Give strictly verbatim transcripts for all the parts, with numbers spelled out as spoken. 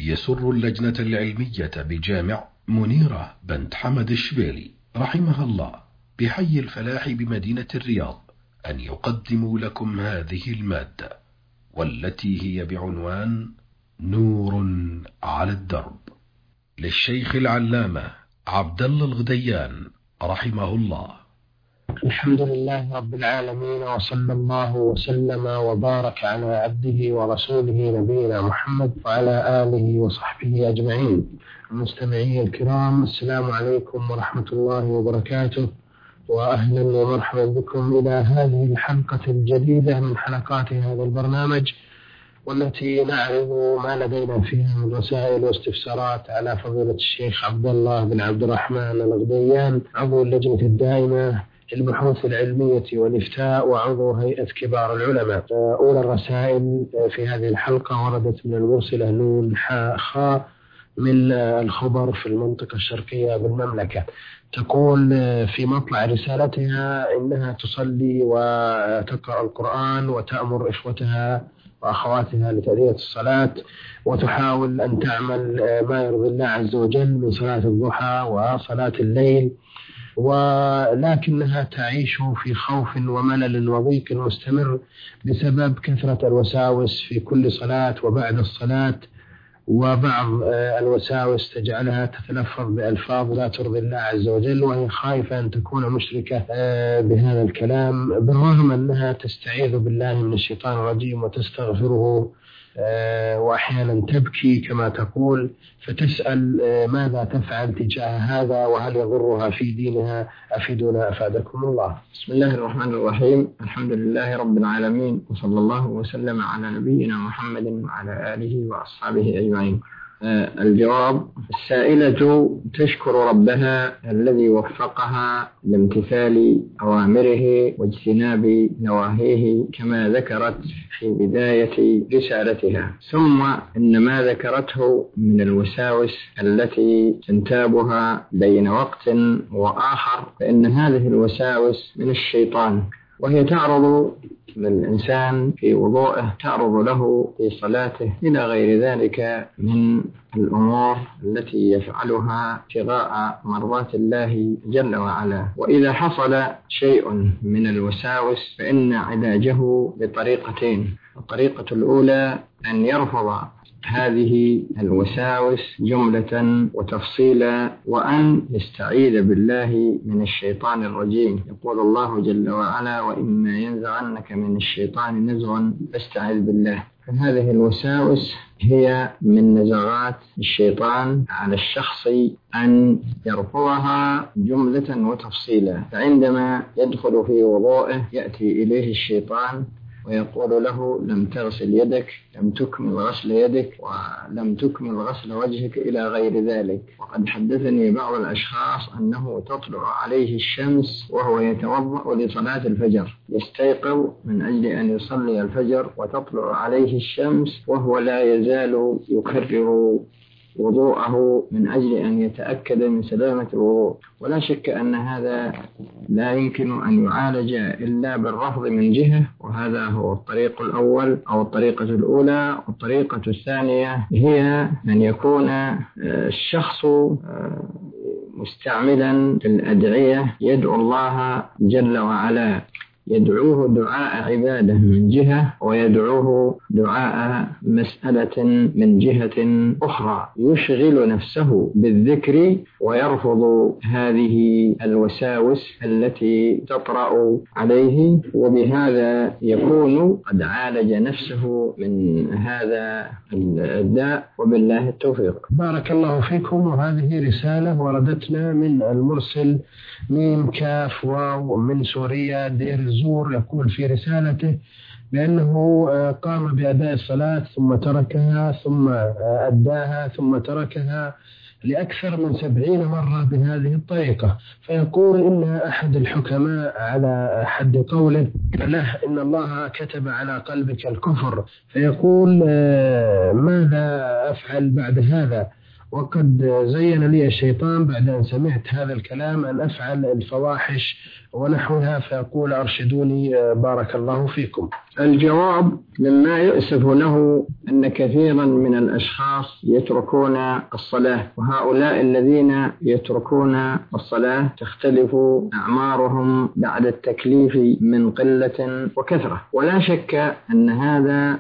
يسر اللجنة العلمية بجامع منيرة بنت حمد الشبيلي رحمها الله بحي الفلاح بمدينة الرياض أن يقدموا لكم هذه المادة، والتي هي بعنوان نور على الدرب، للشيخ العلامة عبد الله الغديان رحمه الله. الحمد لله رب العالمين، وصلى الله وسلم وبارك على عبده ورسوله نبينا محمد وعلى آله وصحبه أجمعين. المستمعين الكرام، السلام عليكم ورحمة الله وبركاته، وأهلا ومرحبا بكم إلى هذه الحلقة الجديدة من حلقات هذا البرنامج، والتي نعرض ما لدينا فيها من رسائل واستفسارات على فضيلة الشيخ عبد الله بن عبد الرحمن الغديان، عضو اللجنة الدائمة البحوث العلمية والإفتاء وعضو هيئة كبار العلماء. أولى الرسائل في هذه الحلقة وردت من المرسلة نون حاء خاء من الخبر في المنطقة الشرقية بالمملكة. تقول في مطلع رسالتها إنها تصلي وتقرأ القرآن وتأمر إخوتها وأخواتها لتأدية الصلاة، وتحاول أن تعمل ما يرضي الله عز وجل من صلاة الضحى وصلاة الليل، ولكنها تعيش في خوف وملل وضيق مستمر بسبب كثرة الوساوس في كل صلاة وبعد الصلاة، وبعض الوساوس تجعلها تتلفظ بألفاظ لا ترضي الله عز وجل، وهي خايفة أن تكون مشركة بهذا الكلام، بالرغم أنها تستعيذ بالله من الشيطان الرجيم وتستغفره، وأحيانا تبكي كما تقول، فتسأل ماذا تفعل تجاه هذا وهل يضرها في دينها؟ أفيدونا أفادكم الله. بسم الله الرحمن الرحيم، الحمد لله رب العالمين، وصلى الله وسلم على نبينا محمد وعلى آله وأصحابه أجمعين. الجواب: السائلة تشكر ربها الذي وفقها لامتثال أوامره واجتناب نواهيه كما ذكرت في بداية رسالتها، ثم إن ما ذكرته من الوساوس التي تنتابها بين وقت وآخر، فإن هذه الوساوس من الشيطان، وهي تعرض للإنسان في وضوءه، تعرض له في صلاته، إلى غير ذلك من الأمور التي يفعلها ابتغاء مرضات الله جل وعلا. وإذا حصل شيء من الوساوس فإن علاجه بطريقتين. الطريقة الأولى أن يرفض هذه الوساوس جملة وتفصيلا، وأن يستعيذ بالله من الشيطان الرجيم. يقول الله جل وعلا: وإما ينزغنك من الشيطان نزغ فاستعذ بالله. فهذه الوساوس هي من نزغات الشيطان على الشخص أن يرفضها جملة وتفصيلا، فعندما يدخل في وضوءه يأتي إليه الشيطان ويقول له: لم تغسل يدك، لم تكمل غسل يدك، ولم تكمل غسل وجهك، إلى غير ذلك. وقد حدثني بعض الأشخاص أنه تطلع عليه الشمس وهو يتوضأ لصلاة الفجر، يستيقظ من أجل أن يصلي الفجر وتطلع عليه الشمس وهو لا يزال يكرر وضوءه من أجل أن يتأكد من سلامة الوضوء. ولا شك أن هذا لا يمكن أن يعالج إلا بالرفض من جهة، وهذا هو الطريق الأول أو الطريقة الأولى. والطريقة الثانية هي أن يكون الشخص مستعملا في الأدعية، يدعو الله جل وعلا، يدعوه دعاء عبادة من جهة، ويدعوه دعاء مسألة من جهة أخرى، يشغل نفسه بالذكر ويرفض هذه الوساوس التي تطرأ عليه، وبهذا يكون قد عالج نفسه من هذا الداء، وبالله التوفيق. بارك الله فيكم. وهذه رسالة وردتنا من المرسل ميم كاف واو من سوريا دير الزور، يقول في رسالته بأنه قام بأداء الصلاة ثم تركها، ثم أداها ثم تركها لأكثر من سبعين مرة بهذه الطريقة، فيقول إن أحد الحكماء على حد قوله له: إن الله كتب على قلبك الكفر، فيقول: ماذا أفعل بعد هذا؟ وقد زين لي الشيطان بعد أن سمعت هذا الكلام أن أفعل الفواحش ونحوها، فيقول أرشدوني بارك الله فيكم. الجواب: مما يؤسف له أن كثيرا من الأشخاص يتركون الصلاة، وهؤلاء الذين يتركون الصلاة تختلف أعمارهم بعد التكليف من قلة وكثرة، ولا شك أن هذا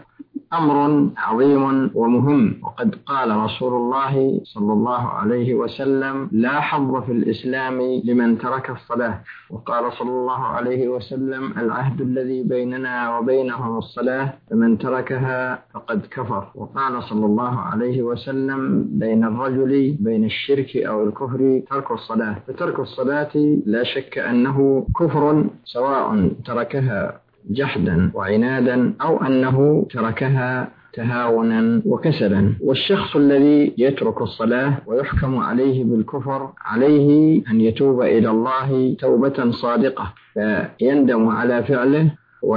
أمر عظيم ومهم. وقد قال رسول الله صلى الله عليه وسلم: لا حظ في الإسلام لمن ترك الصلاة. وقال صلى الله عليه وسلم: العهد الذي بيننا وبينهم الصلاة، فمن تركها فقد كفر. وقال صلى الله عليه وسلم: بين الرجل بين الشرك أو الكفر ترك الصلاة. فترك الصلاة لا شك أنه كفر، سواء تركها جحدا وعنادا أو أنه تركها تهاونا وكسلا. والشخص الذي يترك الصلاة ويحكم عليه بالكفر عليه أن يتوب إلى الله توبة صادقة، فيندم على فعله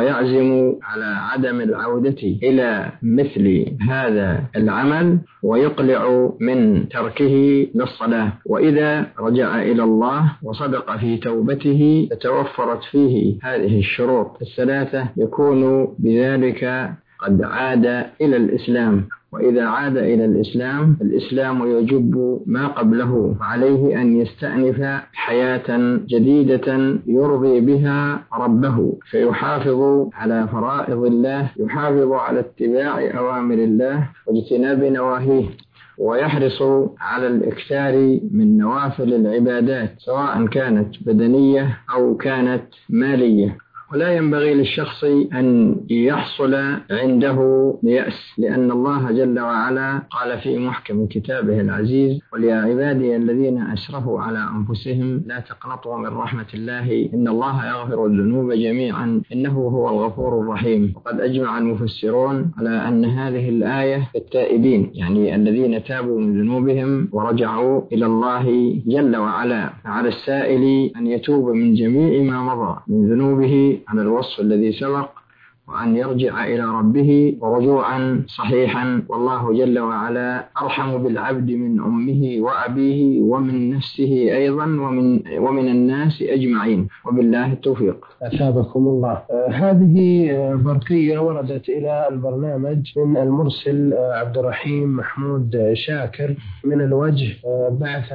ويعزم على عدم العودة إلى مثل هذا العمل ويقلع من تركه للصلاة. وإذا رجع إلى الله وصدق في توبته فتوفرت فيه هذه الشروط الثلاثة يكون بذلك قد عاد إلى الإسلام. وإذا عاد إلى الإسلام الإسلام يجب ما قبله، عليه أن يستأنف حياة جديدة يرضي بها ربه، فيحافظ على فرائض الله، يحافظ على اتباع أوامر الله واجتناب نواهيه، ويحرص على الإكثار من نوافل العبادات سواء كانت بدنية أو كانت مالية. ولا ينبغي للشخص أن يحصل عنده يأس، لأن الله جل وعلا قال في محكم كتابه العزيز: قل يا عبادي الذين أسرفوا على أنفسهم لا تقنطوا من رحمة الله إن الله يغفر الذنوب جميعا إنه هو الغفور الرحيم. وقد أجمع المفسرون على أن هذه الآية التائبين، يعني الذين تابوا من ذنوبهم ورجعوا إلى الله جل وعلا. فعلى السائل أن يتوب من جميع ما مضى من ذنوبه على الوصف الذي سبق، وأن يرجع إلى ربه رجوعا صحيحا. والله جل وعلا أرحم بالعبد من أمه وأبيه ومن نفسه أيضا ومن, ومن الناس أجمعين. وبالله التوفيق. أثابكم الله. آه هذه برقية وردت إلى البرنامج من المرسل آه عبد الرحيم محمود شاكر من الوجه. آه بعث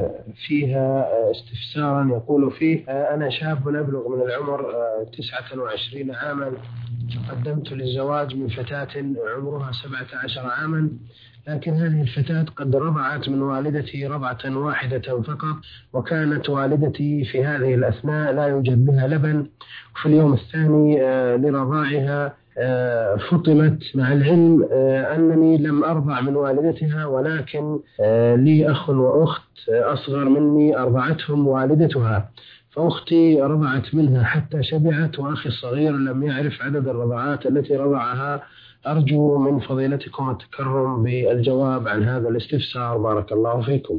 فيها آه استفسارا يقول فيه: آه أنا شاب أبلغ من العمر آه تسعة وعشرين عاما، قدمت للزواج من فتاة عمرها سبعة عشر عاما، لكن هذه الفتاة قد رضعت من والدتي رضعة واحدة فقط، وكانت والدتي في هذه الأثناء لا يوجد بها لبن، وفي اليوم الثاني لرضاعها فطمت، مع العلم أنني لم أرضع من والدتها، ولكن لي أخ وأخت أصغر مني أرضعتهم والدتها، فأختي رضعت منها حتى شبعت، وأخي الصغير لم يعرف عدد الرضعات التي رضعها. أرجو من فضيلتكم التكرم بالجواب عن هذا الاستفسار بارك الله فيكم.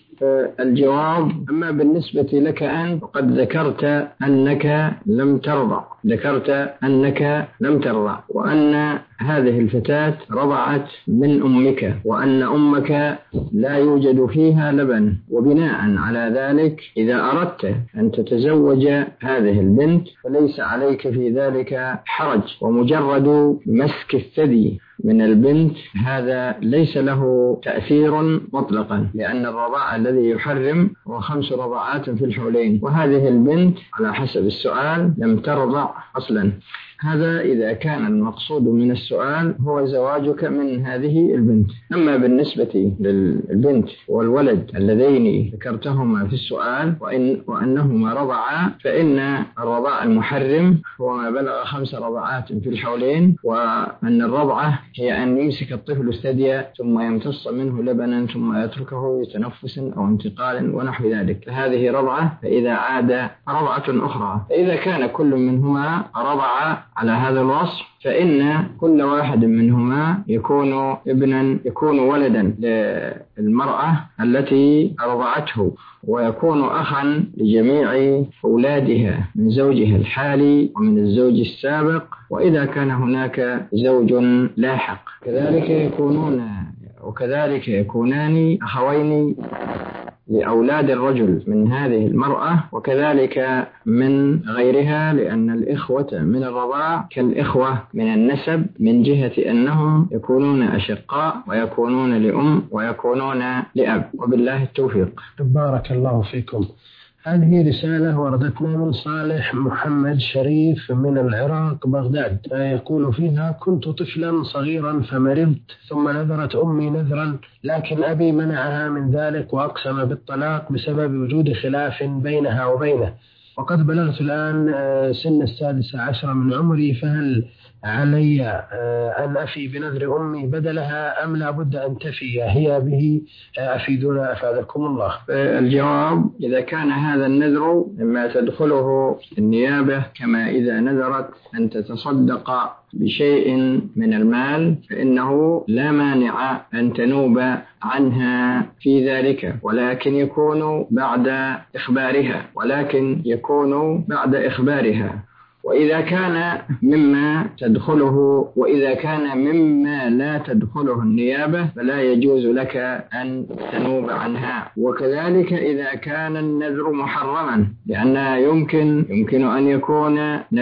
الجواب: أما بالنسبة لك أنت فقد ذكرت أنك لم ترضع ذكرت أنك لم ترضع وأن هذه الفتاة رضعت من أمك، وأن أمك لا يوجد فيها لبن، وبناء على ذلك إذا أردت أن تتزوج هذه البنت فليس عليك في ذلك حرج، ومجرد مسك الثدي من البنت هذا ليس له تأثير مطلقا، لأن الرضاع الذي يحرم هو خمس رضاعات في الحولين، وهذه البنت على حسب السؤال لم ترضع أصلا. هذا إذا كان المقصود من السؤال هو زواجك من هذه البنت. أما بالنسبة للبنت والولد اللذين ذكرتهما في السؤال وإن وأنهما رضعا، فإن الرضاع المحرم هو ما بلغ خمس رضعات في الحولين، وأن الرضعة هي أن يمسك الطفل الثدي ثم يمتص منه لبنا ثم يتركه لتنفس أو انتقال ونحو ذلك، فهذه رضعة. فإذا عاد رضعة أخرى، فإذا كان كل منهما رضع على هذا الوصف فإن كل واحد منهما يكون ابنا يكون ولدا للمرأة التي رضعته، ويكون أخا لجميع أولادها من زوجها الحالي ومن الزوج السابق، وإذا كان هناك زوج لاحق كذلك يكونون وكذلك يكونان أخوين لأولاد الرجل من هذه المرأة، وكذلك من غيرها، لأن الإخوة من الرضاع كالإخوة من النسب من جهة أنهم يكونون أشقاء ويكونون لأم ويكونون لأب، وبالله التوفيق. بارك الله فيكم. هذه رسالة وردتنا من صالح محمد شريف من العراق بغداد، يقول فيها: كنت طفلا صغيرا فمرضت، ثم نذرت أمي نذرا، لكن أبي منعها من ذلك وأقسم بالطلاق بسبب وجود خلاف بينها وبينه، وقد بلغت الآن سن السادسة عشر من عمري، فهل علي أن أفي بنذر أمي بدلها أم لا بد أن تفي هي به؟ أفيدونا أفادكم الله. الجواب: إذا كان هذا النذر مما تدخله النيابة، كما إذا نذرت أن تتصدق بشيء من المال، فإنه لا مانع أن تنوب عنها في ذلك، ولكن يكون بعد إخبارها ولكن يكون بعد إخبارها وإذا كان مما تدخله وإذا كان مما لا تدخله النيابة فلا يجوز لك أن تنوب عنها. وكذلك إذا كان النذر محرما، لأن يمكن يمكن أن يكون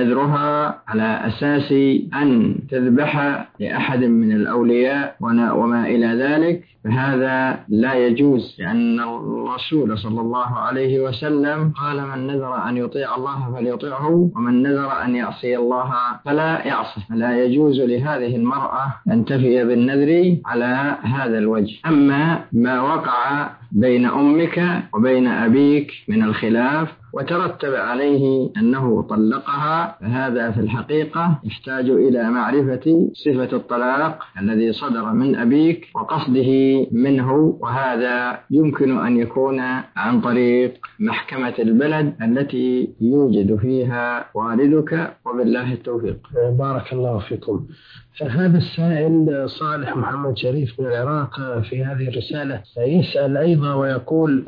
نذرها على أساس أن تذبح لأحد من الأولياء وما إلى ذلك، فهذا لا يجوز، لأن الرسول صلى الله عليه وسلم قال: من نذر أن يطيع الله فليطيعه، ومن نذر أن يعصي الله فلا يعصي. فلا يجوز لهذه المرأة أن تفي بالنذر على هذا الوجه. أما ما وقع بين أمك وبين أبيك من الخلاف وترتب عليه أنه طلقها، فهذا في الحقيقة يحتاج إلى معرفة صفة الطلاق الذي صدر من أبيك وقصده منه، وهذا يمكن أن يكون عن طريق محكمة البلد التي يوجد فيها والدك، وبالله التوفيق. بارك الله فيكم. هذا السائل صالح محمد شريف من العراق في هذه الرسالة يسأل أيضا ويقول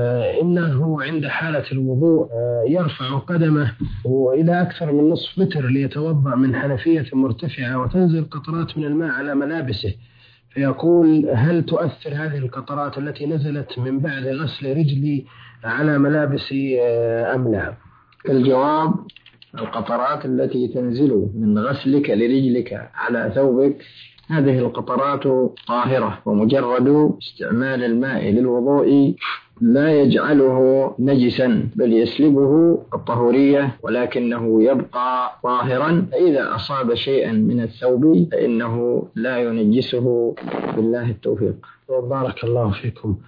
إنه عند حالة الوضوء يرفع قدمه إلى أكثر من نصف متر ليتوضأ من حنفية مرتفعة وتنزل قطرات من الماء على ملابسه، فيقول: هل تؤثر هذه القطرات التي نزلت من بعد غسل رجلي على ملابسي أم لا؟ الجواب: القطرات التي تنزل من غسلك لرجلك على ثوبك هذه القطرات طاهرة، ومجرد استعمال الماء للوضوء لا يجعله نجسا بل يسلبه الطهورية، ولكنه يبقى طاهرا. فإذا أصاب شيئا من الثوب فإنه لا ينجسه، بالله التوفيق. بارك الله فيكم.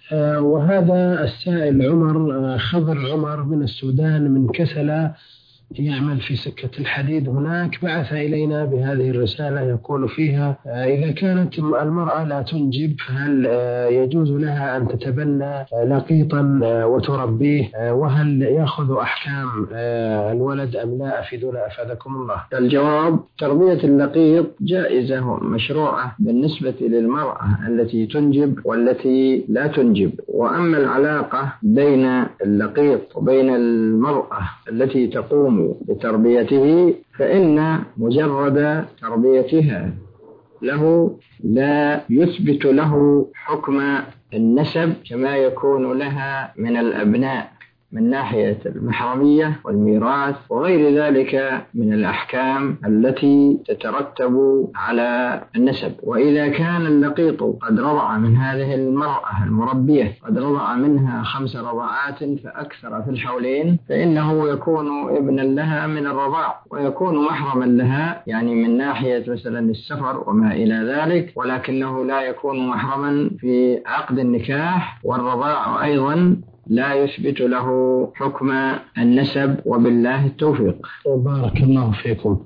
وهذا السائل عمر خضر عمر من السودان من كسلة يعمل في سكة الحديد هناك، بعث إلينا بهذه الرسالة يقول فيها: إذا كانت المرأة لا تنجب هل يجوز لها أن تتبنى لقيطا وتربيه، وهل يأخذ أحكام الولد أم لا؟ أفيدونا أفادكم الله. الجواب: تربية اللقيط جائزة مشروعة بالنسبة للمرأة التي تنجب والتي لا تنجب، وأما العلاقة بين اللقيط وبين المرأة التي تقوم بتربيته فإن مجرد تربيتها له لا يثبت له حكم النسب كما يكون لها من الأبناء من ناحية المحرمية والميراث وغير ذلك من الأحكام التي تترتب على النسب. وإذا كان اللقيط قد رضع من هذه المرأة المربية قد رضع منها خمس رضعات فأكثر في الحولين فإنه يكون ابنا لها من الرضاع ويكون محرما لها، يعني من ناحية مثلا السفر وما إلى ذلك، ولكنه لا يكون محرما في عقد النكاح، والرضاع أيضا لا يثبت له حكم النسب، وبالله التوفيق. بارك الله فيكم.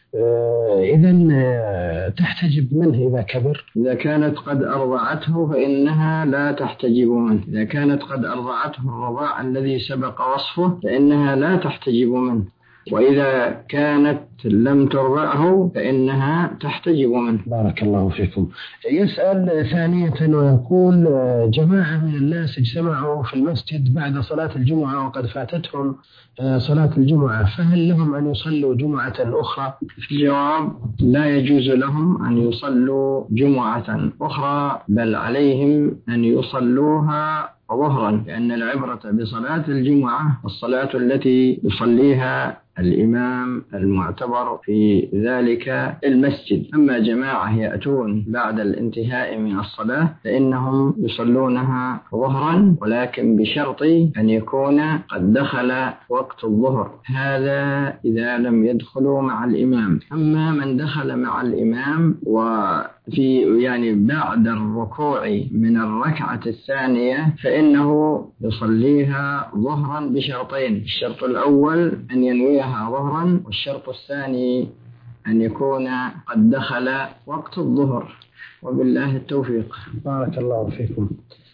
إذن تحتجب منه إذا كبر؟ إذا كانت قد أرضعته فإنها لا تحتجب منه. إذا كانت قد أرضعته الرضاع الذي سبق وصفه فإنها لا تحتجب منه. وإذا كانت لم ترضعه فإنها تحتجب منه. بارك الله فيكم. يسأل ثانية ويقول جماعة من الناس اجتمعوا في المسجد بعد صلاة الجمعة وقد فاتتهم صلاة الجمعة، فهل لهم أن يصلوا جمعة أخرى؟ الجواب: لا يجوز لهم أن يصلوا جمعة أخرى، بل عليهم أن يصلوها ظهرا، لأن العبرة بصلاة الجمعة الصلاة التي يصليها الإمام المعتبر في ذلك المسجد. أما جماعة يأتون بعد الانتهاء من الصلاة فإنهم يصلونها ظهرا، ولكن بشرط أن يكون قد دخل وقت الظهر، هذا إذا لم يدخلوا مع الإمام. أما من دخل مع الإمام وفي يعني بعد الركوع من الركعة الثانية فإنه يصليها ظهرا بشرطين: الشرط الأول أن ينويها ظهرا، والشرط الثاني أن يكون قد دخل وقت الظهر، وبالله التوفيق. بارك الله فيكم.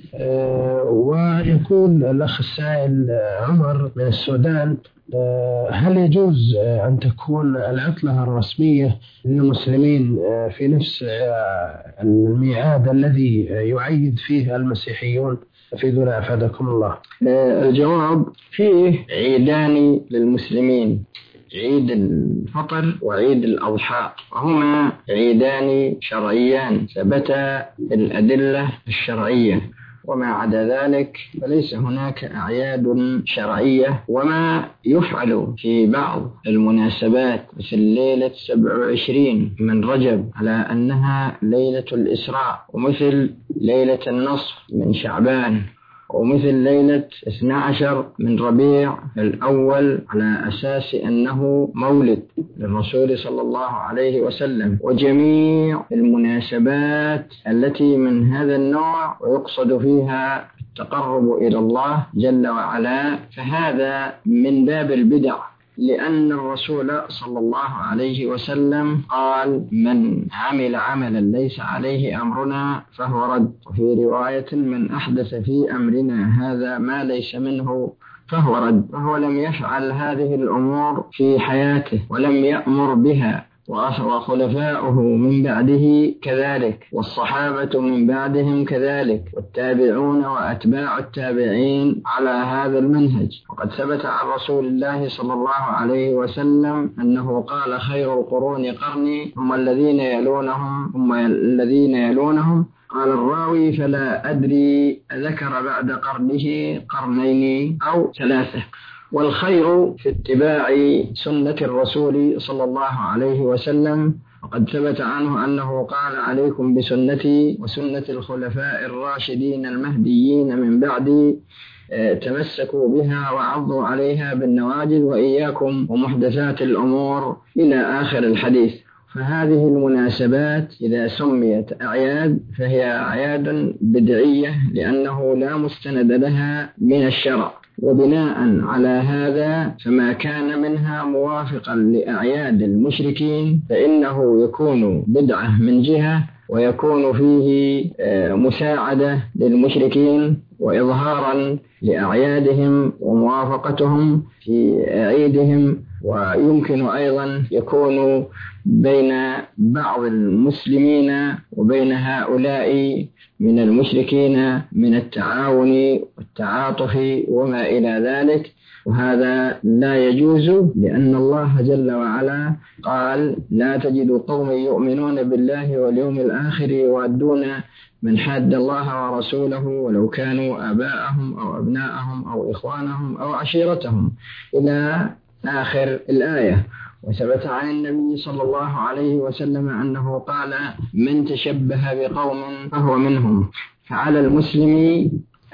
أه ويقول الأخ السائل عمر من السودان: أه هل يجوز أن تكون العطلة الرسمية للمسلمين في نفس الميعاد الذي يعيد فيه المسيحيون؟ أفيدونا أفادكم الله. أه الجواب: فيه عيدان للمسلمين، عيد الفطر وعيد الأضحى، وهما عيدان شرعيان ثبت الأدلة الشرعية، وما عدا ذلك فليس هناك أعياد شرعية. وما يفعل في بعض المناسبات مثل ليلة سبع وعشرين من رجب على أنها ليلة الإسراء، ومثل ليلة النصف من شعبان، ومثل ليلة اثني عشر من ربيع الأول على أساس أنه مولد للرسول صلى الله عليه وسلم، وجميع المناسبات التي من هذا النوع ويقصد فيها التقرب إلى الله جل وعلا، فهذا من باب البدع، لأن الرسول صلى الله عليه وسلم قال: من عمل عملا ليس عليه أمرنا فهو رد. وفي رواية: من أحدث في أمرنا هذا ما ليس منه فهو رد. فهو لم يفعل هذه الأمور في حياته ولم يأمر بها، وخلفاؤه من بعده كذلك، والصحابة من بعدهم كذلك، والتابعون وأتباع التابعين على هذا المنهج. وقد ثبت عن رسول الله صلى الله عليه وسلم أنه قال: خير القرون قرني ثم الذين يلونهم ثم الذين يلونهم. قال الراوي: فلا أدري ذكر بعد قرنه قرنين أو ثلاثة. والخير في اتباع سنة الرسول صلى الله عليه وسلم، وقد ثبت عنه أنه قال: عليكم بسنتي وسنة الخلفاء الراشدين المهديين من بعدي، تمسكوا بها وعضوا عليها بالنواجذ، وإياكم ومحدثات الأمور، إلى آخر الحديث. فهذه المناسبات إذا سميت أعياد فهي أعياد بدعية، لأنه لا مستند لها من الشرع، وبناء على هذا فما كان منها موافقا لأعياد المشركين فإنه يكون بدعة من جهة، ويكون فيه مساعدة للمشركين وإظهارا لأعيادهم وموافقتهم في عيدهم. ويمكن أيضا يكون بين بعض المسلمين وبين هؤلاء من المشركين من التعاون والتعاطف وما إلى ذلك، وهذا لا يجوز، لأن الله جل وعلا قال: لا تجد قوم يؤمنون بالله واليوم الآخر يوادون من حاد الله ورسوله ولو كانوا آباءهم أو أبناءهم أو إخوانهم أو عشيرتهم، إلى آخر الآية. وثبت عن النبي صلى الله عليه وسلم أنه قال: من تشبه بقوم فهو منهم. فعلى المسلم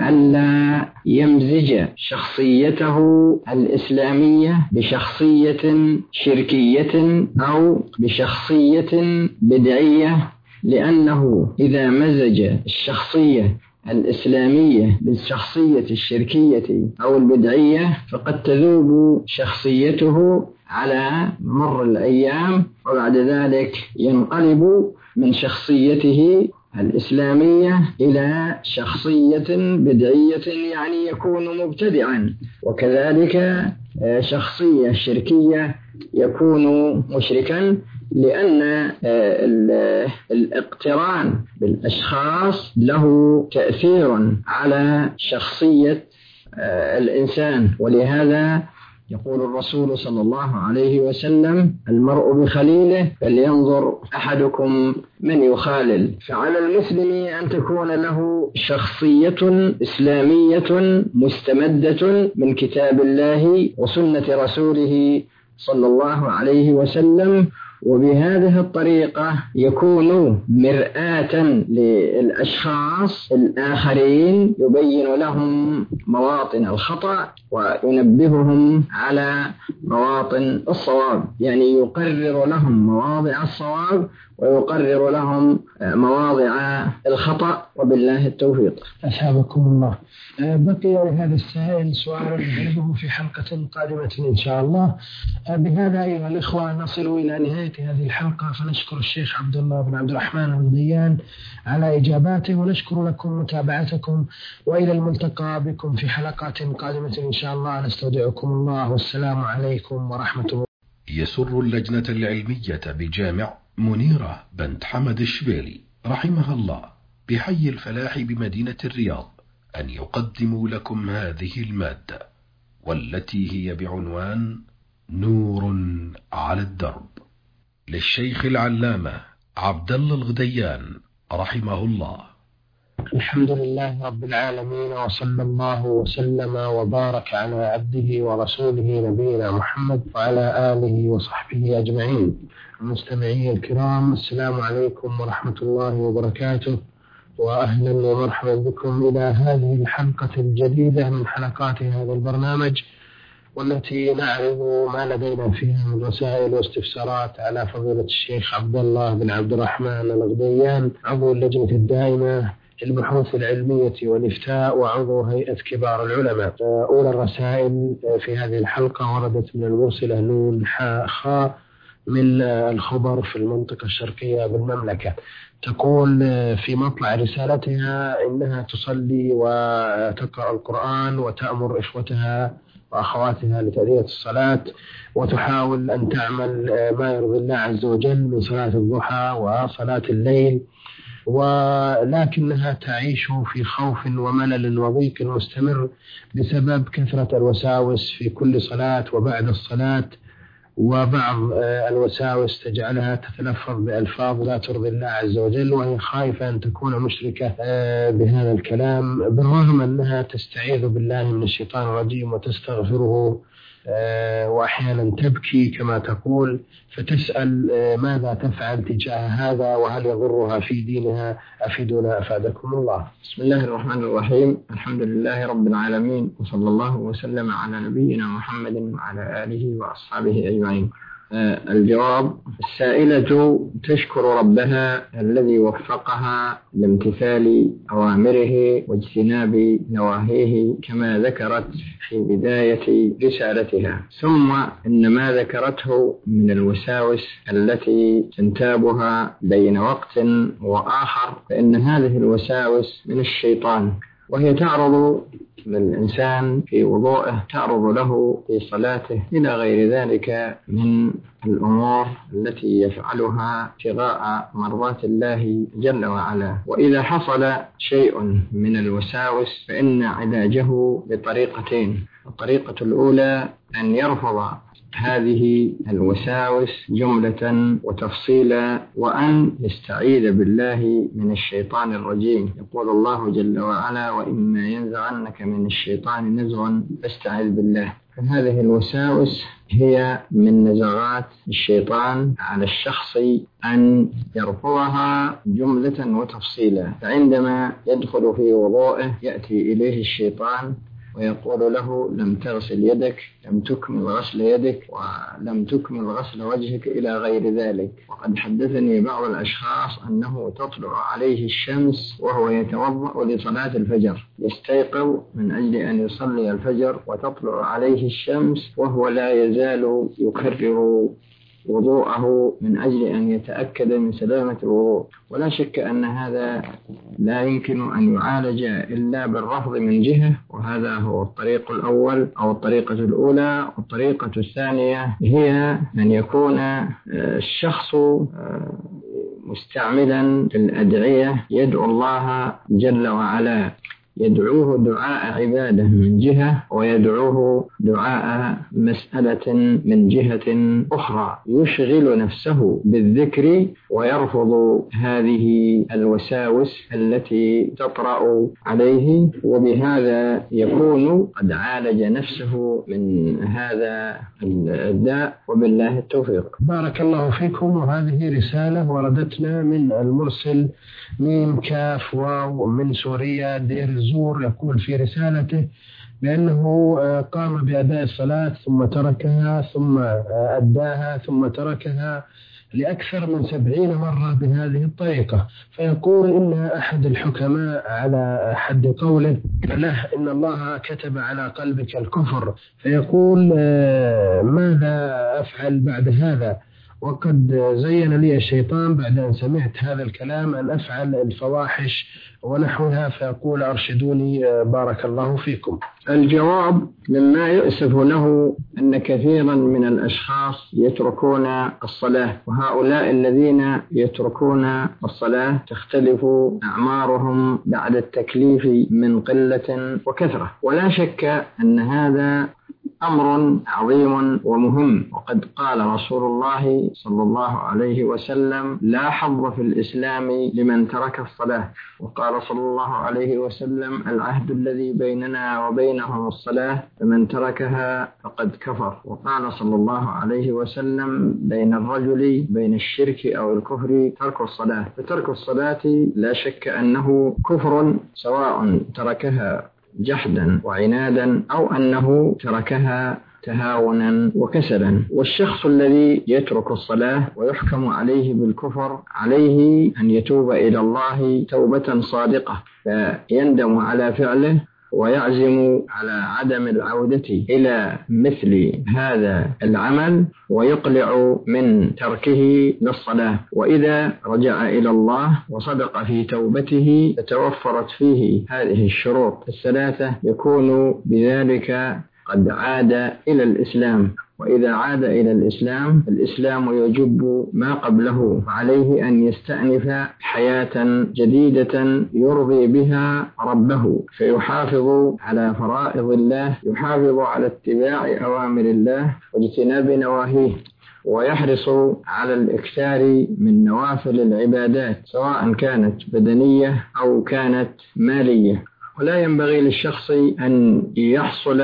ألا يمزج شخصيته الإسلامية بشخصية شركية أو بشخصية بدعية، لأنه إذا مزج الشخصية الإسلامية بالشخصية الشركية أو البدعية فقد تذوب شخصيته على مر الأيام، وبعد ذلك ينقلب من شخصيته الإسلامية إلى شخصية بدعية، يعني يكون مبتدعا. وكذلك شخصية شركية يكون مشركا، لأن الاقتران بالأشخاص له تأثير على شخصية الإنسان. ولهذا يقول الرسول صلى الله عليه وسلم: المرء بخليله فلينظر أحدكم من يخالل. فعلى المسلم أن تكون له شخصية إسلامية مستمدة من كتاب الله وسنة رسوله صلى الله عليه وسلم، وبهذه الطريقة يكون مرآة للأشخاص الآخرين، يبين لهم مواطن الخطأ وينبههم على مواطن الصواب، يعني يقرر لهم مواضع الصواب ويقرر لهم مواضع الخطأ، وبالله التوفيق. أسعدكم الله. بقي لهذا السائل سؤال نعرضه في حلقة قادمة إن شاء الله. بهذا أيها الإخوة نصل إلى نهاية هذه الحلقة، فنشكر الشيخ عبد الله بن عبد الرحمن الغديان على إجاباته، ونشكر لكم متابعتكم، وإلى الملتقى بكم في حلقات قادمة إن شاء الله. نستودعكم الله، والسلام عليكم ورحمة الله. يسر اللجنة العلمية بجامع منيرة بنت حمد الشبيلي رحمها الله بحي الفلاح بمدينة الرياض أن يقدموا لكم هذه المادة، والتي هي بعنوان نور على الدرب، للشيخ العلامة عبد الله الغديان رحمه الله. الحمد لله رب العالمين، وصلى الله وسلم وبارك على عبده ورسوله نبينا محمد وعلى آله وصحبه أجمعين. المستمعين الكرام، السلام عليكم ورحمة الله وبركاته، وأهلا ومرحبا بكم إلى هذه الحلقة الجديدة من حلقات هذا البرنامج، والتي نعرض ما لدينا فيها من رسائل واستفسارات على فضيلة الشيخ عبد الله بن عبد الرحمن الغديان، عضو اللجنة الدائمة البحوث العلمية والإفتاء وعضو هيئة كبار العلماء. أولى الرسائل في هذه الحلقة وردت من المرسلة نون حاء خاء من الخبر في المنطقة الشرقية بالمملكة. تقول في مطلع رسالتها إنها تصلي وتقرأ القرآن وتأمر إخوتها وأخواتها لتأدية الصلاة، وتحاول أن تعمل ما يرضي الله عز وجل من صلاة الضحى وصلاة الليل، ولكنها تعيش في خوف وملل وضيق مستمر بسبب كثرة الوساوس في كل صلاة وبعد الصلاة، وبعض الوساوس تجعلها تتلفظ بألفاظ لا ترضي الله عز وجل، وهي خايفة أن تكون مشركة بهذا الكلام، بالرغم أنها تستعيذ بالله من الشيطان الرجيم وتستغفره، وأحيانا تبكي كما تقول. فتسأل ماذا تفعل تجاه هذا، وهل يضرها في دينها؟ أفيدونا أفادكم الله. بسم الله الرحمن الرحيم. الحمد لله رب العالمين، وصلى الله وسلم على نبينا محمد وعلى آله وأصحابه أجمعين. الجواب: السائلة تشكر ربها الذي وفقها لامتثال أوامره واجتناب نواهيه كما ذكرت في بداية رسالتها، ثم إن ما ذكرته من الوساوس التي تنتابها بين وقت وآخر، فإن هذه الوساوس من الشيطان، وهي تعرض للإنسان في وضوءه، تعرض له في صلاته، إلى غير ذلك من الأمور التي يفعلها ابتغاء مرضات الله جل وعلا. وإذا حصل شيء من الوساوس فإن علاجه بطريقتين. الطريقة الأولى أن يرفض هذه الوساوس جملة وتفصيلا، وأن يستعيذ بالله من الشيطان الرجيم. يقول الله جل وعلا: وإما ينزغنك من الشيطان نزغ فاستعذ بالله. فهذه الوساوس هي من نزغات الشيطان على الشخص أن يرفضها جملة وتفصيلا. فعندما يدخل في وضوءه يأتي إليه الشيطان ويقول له: لم تغسل يدك، لم تكمل غسل يدك، ولم تكمل غسل وجهك، إلى غير ذلك. وقد حدثني بعض الأشخاص أنه تطلع عليه الشمس وهو يتوضأ لصلاة الفجر، يستيقظ من أجل أن يصلي الفجر وتطلع عليه الشمس وهو لا يزال يكرر وضوءه من أجل أن يتأكد من سلامة الوضوء. ولا شك أن هذا لا يمكن أن يعالج إلا بالرفض من جهة، وهذا هو الطريق الأول أو الطريقة الأولى. والطريقة الثانية هي أن يكون الشخص مستعملا للأدعية يدعو الله جل وعلا، يدعوه دعاء عبادة من جهة، ويدعوه دعاء مسألة من جهة أخرى، يشغل نفسه بالذكر ويرفض هذه الوساوس التي تطرأ عليه، وبهذا يكون قد عالج نفسه من هذا الداء، وبالله التوفيق. بارك الله فيكم. وهذه رسالة وردتنا من المرسل ميم كاف واو من سوريا دير الزور، يقول في رسالته بأنه قام بأداء الصلاة ثم تركها ثم أداها ثم تركها لأكثر من سبعين مرة بهذه الطريقة، فيقول إن أحد الحكماء على حد قوله له إن الله كتب على قلبك الكفر، فيقول ماذا أفعل بعد هذا؟ وقد زين لي الشيطان بعد أن سمعت هذا الكلام أن أفعل الفواحش ونحوها، فيقول أرشدوني بارك الله فيكم. الجواب: مما يؤسف له أن كثيرا من الأشخاص يتركون الصلاة، وهؤلاء الذين يتركون الصلاة تختلف أعمارهم بعد التكليف من قلة وكثرة. ولا شك أن هذا أمر عظيم ومهم، وقد قال رسول الله صلى الله عليه وسلم: لا حظ في الإسلام لمن ترك الصلاة. وقال صلى الله عليه وسلم: العهد الذي بيننا وبينهم الصلاة، فمن تركها فقد كفر. وقال صلى الله عليه وسلم: بين الرجل بين الشرك أو الكفر ترك الصلاة. فترك الصلاة لا شك أنه كفر، سواء تركها جحدا وعنادا أو أنه تركها تهاونا وكسلا. والشخص الذي يترك الصلاة ويحكم عليه بالكفر عليه أن يتوب إلى الله توبة صادقة، فيندم على فعله ويعزم على عدم العودة إلى مثل هذا العمل، ويقلع من تركه للصلاة. وإذا رجع إلى الله وصدق في توبته فتوفرت فيه هذه الشروط الثلاثة، يكون بذلك قد عاد إلى الإسلام. وإذا عاد إلى الإسلام، الإسلام يجب ما قبله، عليه أن يستأنف حياة جديدة يرضي بها ربه، فيحافظ على فرائض الله، يحافظ على اتباع أوامر الله واجتناب نواهيه، ويحرص على الإكثار من نوافل العبادات سواء كانت بدنية أو كانت مالية. ولا ينبغي للشخص أن يحصل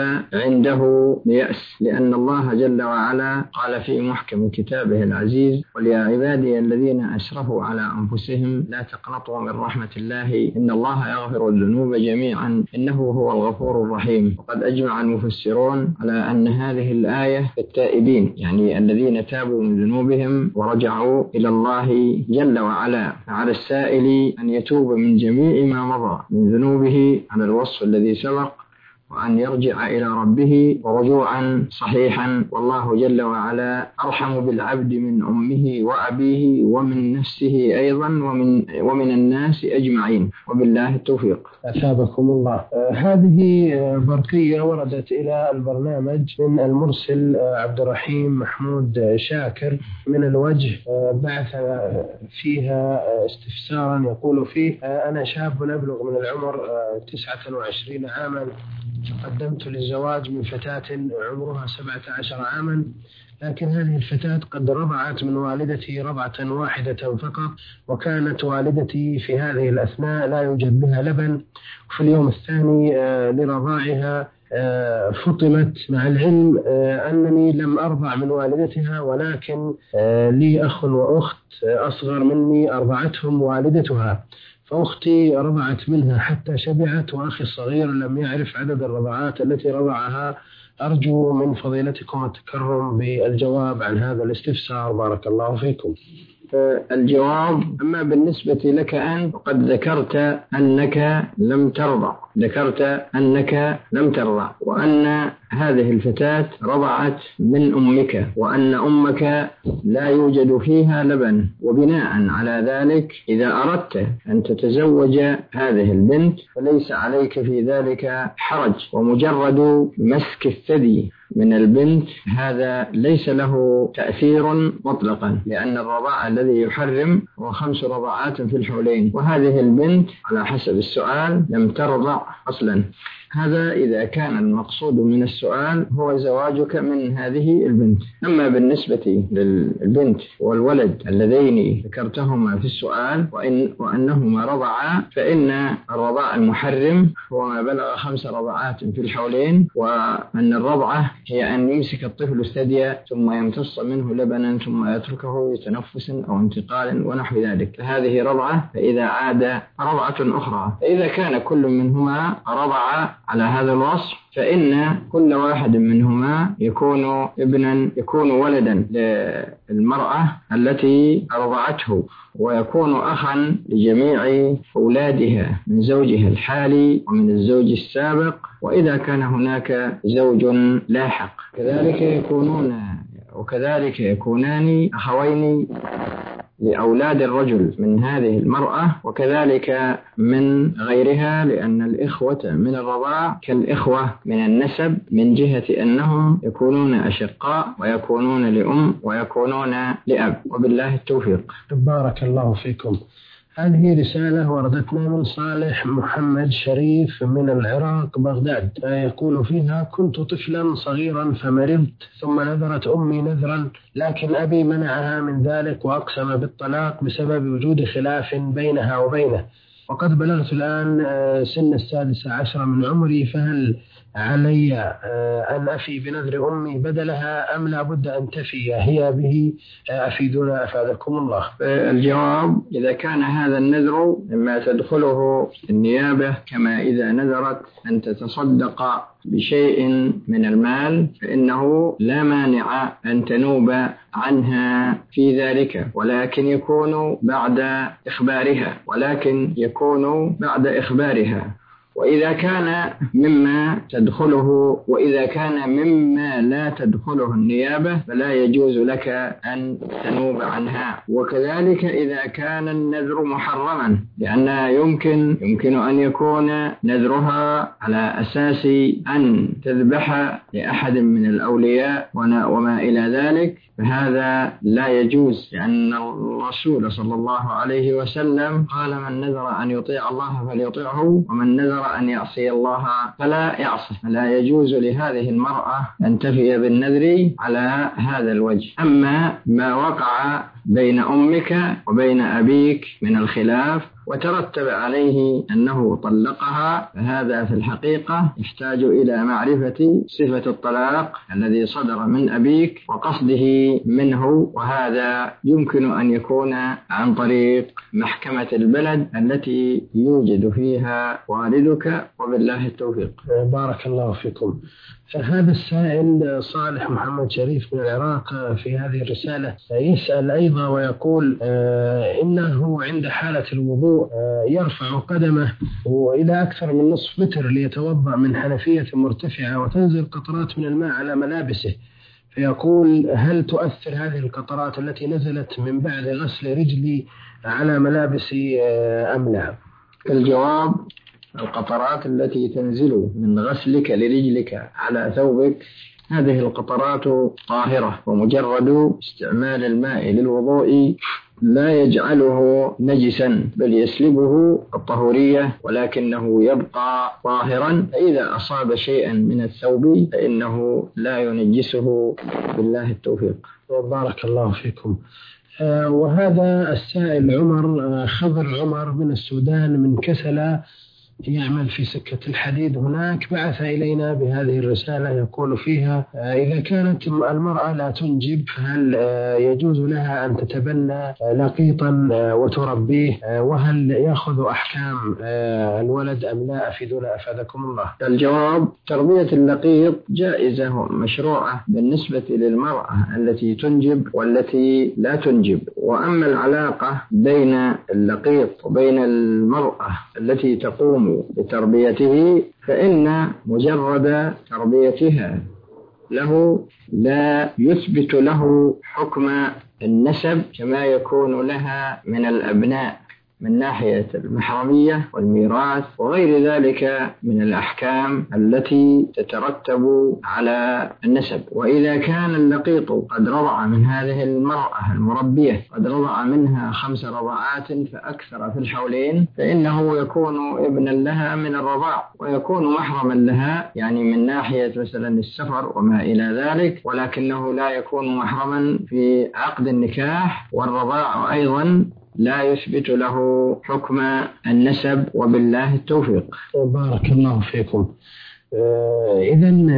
عنده يأس، لأن الله جل وعلا قال في محكم كتابه العزيز: قل يا عبادي الذين أسرفوا على أنفسهم لا تقنطوا من رحمة الله إن الله يغفر الذنوب جميعا إنه هو الغفور الرحيم. وقد أجمع المفسرون على أن هذه الآية التائبين، يعني الذين تابوا من ذنوبهم ورجعوا إلى الله جل وعلا. على السائل أن يتوب من جميع ما مضى من ذنوبه على الوصف الذي سبق، وأن يرجع إلى ربه رجوعا صحيحا. والله جل وعلا أرحم بالعبد من أمه وأبيه ومن نفسه أيضا ومن, ومن الناس أجمعين، وبالله التوفيق. أثابكم الله. آه هذه برقية وردت إلى البرنامج من المرسل آه عبد الرحيم محمود شاكر من الوجه، آه بعث فيها آه استفسارا يقول فيه: آه أنا شاب أبلغ من العمر آه تسعة وعشرين عاما، تقدمت للزواج من فتاة عمرها سبعة عشر عاما، لكن هذه الفتاة قد رضعت من والدتي رضعة واحدة فقط، وكانت والدتي في هذه الأثناء لا يوجد بها لبن، وفي اليوم الثاني لرضاعها فطمت، مع العلم أنني لم أرضع من والدتها، ولكن لي أخ وأخت أصغر مني أرضعتهم والدتها، فأختي رضعت منها حتى شبعت، وأخي الصغير لم يعرف عدد الرضعات التي رضعها. أرجو من فضيلتكم التكرم بالجواب عن هذا الاستفسار، بارك الله فيكم. الجواب: أما بالنسبة لك أنت فقد ذكرت أنك لم ترضع ذكرت أنك لم ترضع وأن هذه الفتاة رضعت من أمك وأن أمك لا يوجد فيها لبن، وبناء على ذلك إذا أردت أن تتزوج هذه البنت فليس عليك في ذلك حرج، ومجرد مسك الثدي من البنت هذا ليس له تأثير مطلقا، لأن الرضاع الذي يحرم هو خمس رضاعات في الحولين، وهذه البنت على حسب السؤال لم ترضع أصلا. هذا إذا كان المقصود من السؤال هو زواجك من هذه البنت. أما بالنسبة للبنت والولد اللذين ذكرتهما في السؤال وإن وأنهما رضعا، فإن الرضاع المحرم هو ما بلغ خمس رضعات في الحولين، وأن الرضعة هي أن يمسك الطفل الثدي ثم يمتص منه لبنا ثم يتركه لتنفس أو انتقال ونحو ذلك، فهذه رضعة. فإذا عاد رضعة أخرى، فإذا كان كل منهما رضع على هذا الوصف فإن كل واحد منهما يكون ابنا يكون ولدا للمرأة التي رضعته، ويكون أخا لجميع أولادها من زوجها الحالي ومن الزوج السابق، وإذا كان هناك زوج لاحق كذلك يكونون وكذلك يكونان أخوين لأولاد الرجل من هذه المرأة وكذلك من غيرها، لأن الإخوة من الرضاع كالإخوة من النسب من جهة أنهم يكونون أشقاء ويكونون لأم ويكونون لأب، وبالله التوفيق. بارك الله فيكم. هذه رسالة وردتنا من صالح محمد شريف من العراق بغداد، يقول فيها: كنت طفلا صغيرا فمرضت، ثم نذرت أمي نذرا، لكن أبي منعها من ذلك وأقسم بالطلاق بسبب وجود خلاف بينها وبينه، وقد بلغت الآن سن السادسة عشر من عمري، فهل علي أن أفي بنذر أمي بدلها أم لا بد أن تفي هي به؟ أفيدونا أفادكم الله. الجواب: إذا كان هذا النذر مما تدخله النيابة، كما إذا نذرت أن تتصدق بشيء من المال، فإنه لا مانع أن تنوب عنها في ذلك، ولكن يكون بعد إخبارها ولكن يكون بعد إخبارها وإذا كان مما تدخله وإذا كان مما لا تدخله النيابة فلا يجوز لك أن تنوب عنها، وكذلك إذا كان النذر محرما، لأن يمكن يمكن أن يكون نذرها على أساس أن تذبح لأحد من الأولياء وما إلى ذلك، فهذا لا يجوز، لأن الرسول صلى الله عليه وسلم قال: من نذر أن يطيع الله فليطيعه، ومن نذر أن يعصي الله فلا يعصي. فلا يجوز لهذه المرأة أن تفي بالنذر على هذا الوجه. أما ما وقع بين أمك وبين أبيك من الخلاف وترتب عليه أنه طلقها، فهذا في الحقيقة يحتاج إلى معرفة صفة الطلاق الذي صدر من أبيك وقصده منه، وهذا يمكن أن يكون عن طريق محكمة البلد التي يوجد فيها والدك، وبالله التوفيق. بارك الله فيكم. هذا السائل صالح محمد شريف من العراق في هذه الرسالة يسأل أيضا ويقول إنه عند حالة الوضوء يرفع قدمه إلى أكثر من نصف متر ليتوضأ من حنفية مرتفعة وتنزل قطرات من الماء على ملابسه، فيقول: هل تؤثر هذه القطرات التي نزلت من بعد غسل رجلي على ملابسي أم لا؟ الجواب: القطرات التي تنزل من غسلك لرجلك على ثوبك هذه القطرات طاهرة، ومجرد استعمال الماء للوضوء لا يجعله نجسا بل يسلبه الطهورية، ولكنه يبقى طاهرا، فإذا أصاب شيئا من الثوب فإنه لا ينجسه، بالله التوفيق. بارك الله فيكم. وهذا السائل عمر خضر عمر من السودان من كسلة يعمل في سكة الحديد هناك، بعث إلينا بهذه الرسالة يقول فيها: إذا كانت المرأة لا تنجب هل يجوز لها أن تتبنى لقيطا وتربيه، وهل يأخذ أحكام الولد أم لا؟ أفيدونا أفادكم الله. الجواب: تربية اللقيط جائزة ومشروعة بالنسبة للمرأة التي تنجب والتي لا تنجب، وأما العلاقة بين اللقيط وبين المرأة التي تقوم بتربيته فإن مجرد تربيتها له لا يثبت له حكم النسب كما يكون لها من الأبناء من ناحية المحرمية والميراث وغير ذلك من الأحكام التي تترتب على النسب. وإذا كان اللقيط قد رضع من هذه المرأة المربية قد رضع منها خمس رضعات فأكثر في الحولين فإنه يكون ابنا لها من الرضاع ويكون محرما لها يعني من ناحية مثلا السفر وما إلى ذلك، ولكنه لا يكون محرما في عقد النكاح، والرضاع أيضا لا يثبت له حكم النسب، وبالله التوفيق. بارك الله فيكم. إذن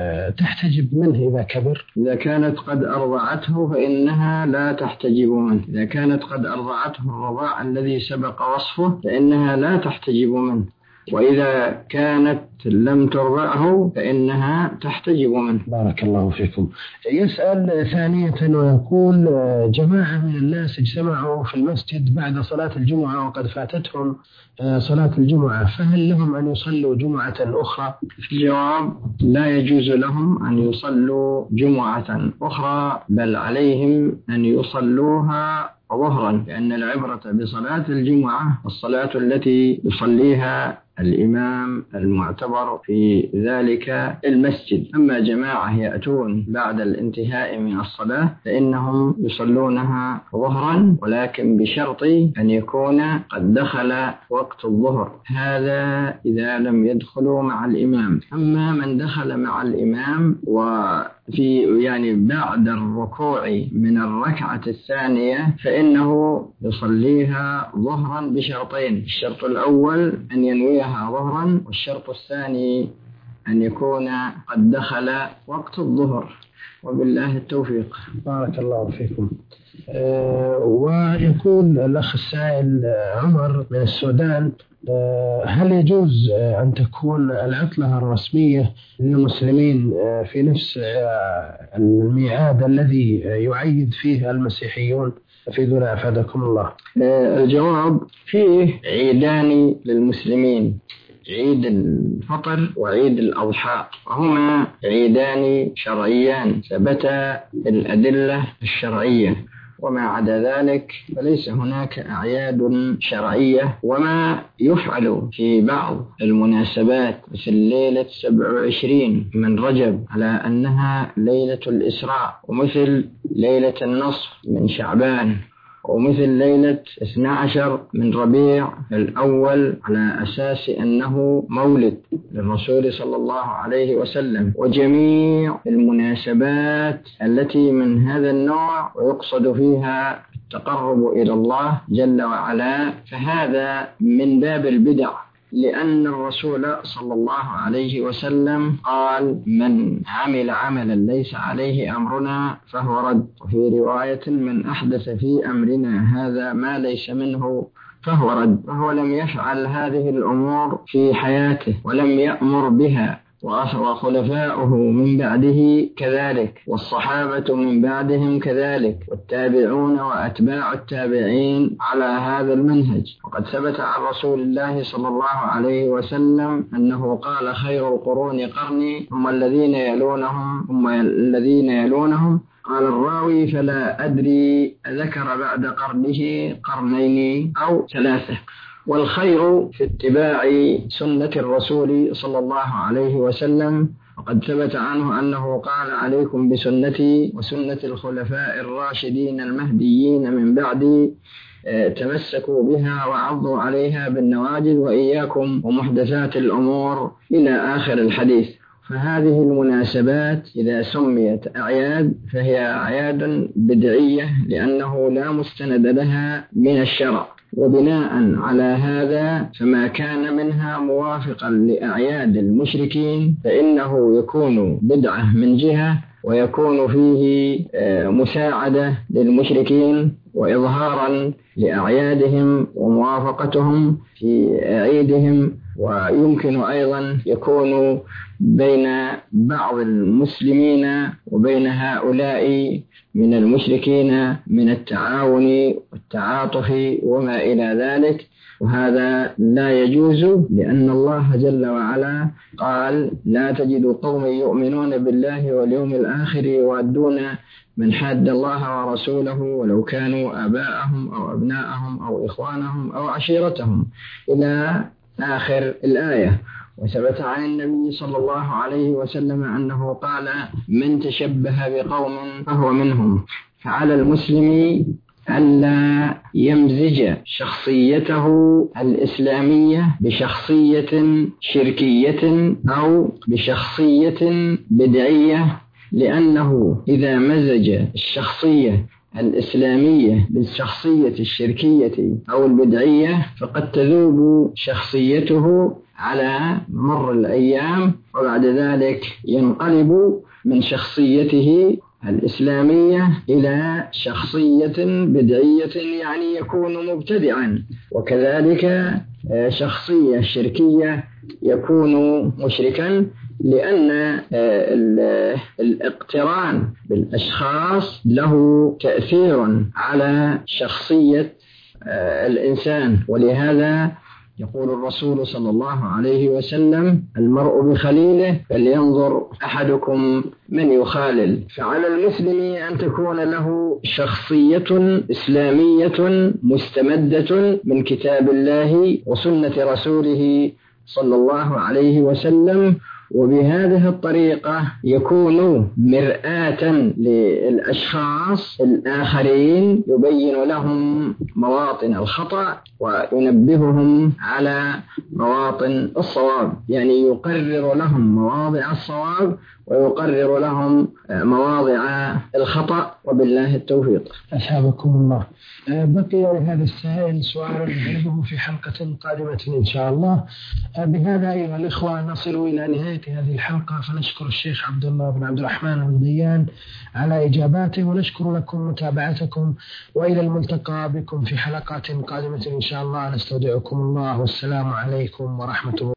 تحتجب منه إذا كبر؟ إذا كانت قد أرضعته فإنها لا تحتجب منه. إذا كانت قد أرضعته الرضاع الذي سبق وصفه فإنها لا تحتجب منه، وإذا كانت لم ترضعه فإنها تحتجب منه. بارك الله فيكم. يسأل ثانية ويقول جماعة من الناس اجتمعوا في المسجد بعد صلاة الجمعة وقد فاتتهم صلاة الجمعة، فهل لهم أن يصلوا جمعة أخرى؟ الجواب لا يجوز لهم أن يصلوا جمعة أخرى، بل عليهم أن يصلوها ظهرا، لأن العبرة بصلاة الجمعة الصلاة التي يصليها الإمام المعتبر في ذلك المسجد. أما جماعة يأتون بعد الانتهاء من الصلاة فإنهم يصلونها ظهرا، ولكن بشرط أن يكون قد دخل وقت الظهر، هذا إذا لم يدخلوا مع الإمام. أما من دخل مع الإمام وفي يعني بعد الركوع من الركعة الثانية فإنه يصليها ظهرا بشرطين: الشرط الأول أن ينويها ظهرا، والشرط الثاني أن يكون قد دخل وقت الظهر، وبالله التوفيق. بارك الله فيكم. أه ويقول الأخ السائل عمر من السودان: أه هل يجوز أن تكون العطلة الرسمية للمسلمين في نفس الميعاد الذي يعيد فيه المسيحيون؟ أفيدونا أفادكم الله. أه الجواب: فيه عيدان للمسلمين، عيد الفطر وعيد الأضحى، وهما عيدان شرعيان ثبت الأدلة الشرعية، وما عدا ذلك فليس هناك أعياد شرعية. وما يفعل في بعض المناسبات مثل ليلة سبع وعشرين من رجب على أنها ليلة الإسراء، ومثل ليلة النصف من شعبان، ومثل ليلة اثني عشر من ربيع الأول على أساس أنه مولد للرسول صلى الله عليه وسلم، وجميع المناسبات التي من هذا النوع ويقصد فيها التقرب إلى الله جل وعلا، فهذا من باب البدع، لأن الرسول صلى الله عليه وسلم قال: من عمل عملا ليس عليه أمرنا فهو رد. وفي رواية: من أحدث في أمرنا هذا ما ليس منه فهو رد. فهو لم يفعل هذه الأمور في حياته ولم يأمر بها، وخلفاؤه من بعده كذلك، والصحابة من بعدهم كذلك، والتابعون وأتباع التابعين على هذا المنهج. وقد ثبت عن رسول الله صلى الله عليه وسلم أنه قال: خير القرون قرني ثم الذين يلونهم ثم الذين يلونهم. قال الراوي: فلا أدري ذكر بعد قرنه قرنين أو ثلاثة. والخير في اتباع سنة الرسول صلى الله عليه وسلم، وقد ثبت عنه أنه قال: عليكم بسنتي وسنة الخلفاء الراشدين المهديين من بعدي، تمسكوا بها وعضوا عليها بالنواجذ، وإياكم ومحدثات الأمور، إلى آخر الحديث. فهذه المناسبات إذا سميت أعياد فهي أعياد بدعية، لأنه لا مستند لها من الشرع، وبناء على هذا فما كان منها موافقا لأعياد المشركين فإنه يكون بدعة من جهة، ويكون فيه مساعدة للمشركين وإظهارا لأعيادهم وموافقتهم في عيدهم ويمكن أيضا يكون بين بعض المسلمين وبين هؤلاء من المشركين من التعاون والتعاطف وما إلى ذلك، وهذا لا يجوز، لأن الله جل وعلا قال: لا تجد قوم يؤمنون بالله واليوم الآخر يوادون من حاد الله ورسوله ولو كانوا آباءهم أو أبناءهم أو إخوانهم أو عشيرتهم، إلى آخر الآية. وثبت عن النبي صلى الله عليه وسلم أنه قال: من تشبه بقوم فهو منهم. فعلى المسلم ألا يمزج شخصيته الإسلامية بشخصية شركية أو بشخصية بدعية، لأنه إذا مزج الشخصية الإسلامية بالشخصية الشركية أو البدعية فقد تذوب شخصيته على مر الأيام، وبعد ذلك ينقلب من شخصيته الإسلامية إلى شخصية بدعية، يعني يكون مبتدعا، وكذلك شخصية شركية يكون مشركا، لأن الاقتران بالأشخاص له تأثير على شخصية الإنسان. ولهذا يقول الرسول صلى الله عليه وسلم: المرء بخليله فلينظر أحدكم من يخالل. فعلى المسلم أن تكون له شخصية إسلامية مستمدة من كتاب الله وسنة رسوله صلى الله عليه وسلم، وبهذه الطريقة يكون مرآة للأشخاص الآخرين، يبين لهم مواطن الخطأ وينبههم على مواطن الصواب، يعني يقرر لهم مواضع الصواب ويقرر لهم مواضع الخطأ، وبالله التوفيق. أثابكم الله. بقي لهذا السائل سؤال نعرضه في حلقة قادمة إن شاء الله. بهذا أيها الإخوة نصل إلى نهاية هذه الحلقة، فنشكر الشيخ عبد الله بن عبد الرحمن الغضيان على إجاباته، ونشكر لكم متابعتكم، وإلى الملتقى بكم في حلقات قادمة إن شاء الله. نستودعكم الله، والسلام عليكم ورحمة الله.